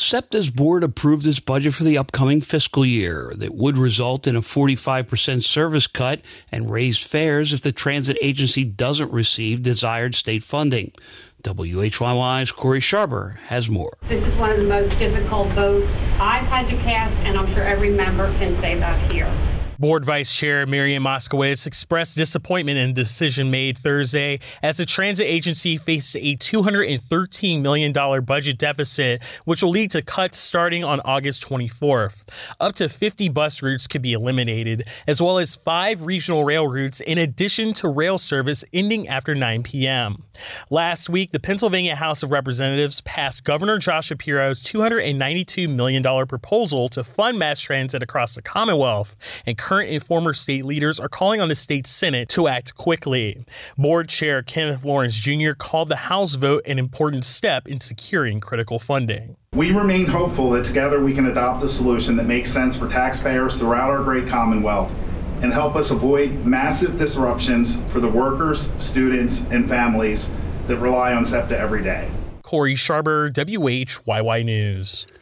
SEPTA's board approved its budget for the upcoming fiscal year that would result in a 45% service cut and raised fares if the transit agency doesn't receive desired state funding. WHYY's Corey Sharber has more. This is one of the most difficult votes I've had to cast, and I'm sure every member can say that here. Board Vice Chair Miriam Moskowitz expressed disappointment in the decision made Thursday as the transit agency faces a $213 million budget deficit, which will lead to cuts starting on August 24th. Up to 50 bus routes could be eliminated, as well as 5 regional rail routes in addition to rail service ending after 9 p.m. Last week, the Pennsylvania House of Representatives passed Governor Josh Shapiro's $292 million proposal to fund mass transit across the Commonwealth, and current and former state leaders are calling on the state Senate to act quickly. Board Chair Kenneth Lawrence Jr. called the House vote an important step in securing critical funding. We remain hopeful that together we can adopt a solution that makes sense for taxpayers throughout our great Commonwealth and help us avoid massive disruptions for the workers, students, and families that rely on SEPTA every day. Corey Sharber, WHYY News.